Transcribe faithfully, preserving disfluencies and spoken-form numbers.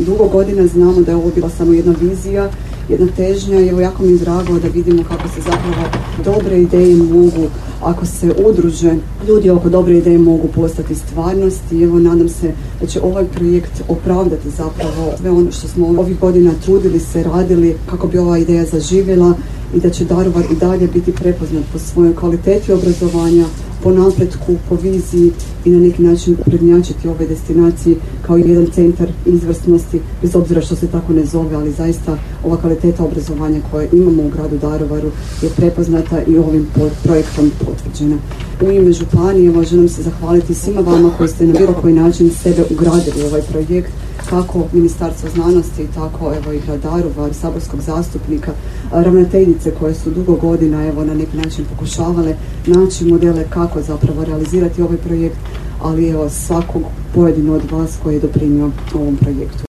dugo godina znamo da je ovo bila samo jedna vizija, jedna težnja i evo jako mi je drago da vidimo kako se zapravo dobre ideje mogu, ako se udruže, ljudi oko dobre ideje mogu postati stvarnost i evo nadam se da će ovaj projekt opravdati zapravo sve ono što smo ovih godina trudili se, radili kako bi ova ideja zaživjela i da će Daruvar i dalje biti prepoznat po svojoj kvaliteti obrazovanja, po napretku, po viziji i na neki način prednjačiti ovoj destinaciji kao jedan centar izvrsnosti, bez obzira što se tako ne zove, ali zaista ova kvaliteta obrazovanja koju imamo u gradu Daruvaru je prepoznata i ovim projektom potvrđena. U ime županije evo, želim se zahvaliti svima vama koji ste na bilo koji način sebe ugradili u ovaj projekt, kako Ministarstvo znanosti, tako evo i grad Daruvar, saborskog zastupnika, ravnateljice koje su dugo godina evo na neki način pokušavale naći modele kako zapravo realizirati ovaj projekt, ali evo svakog pojedino od vas koji je doprinio ovom projektu.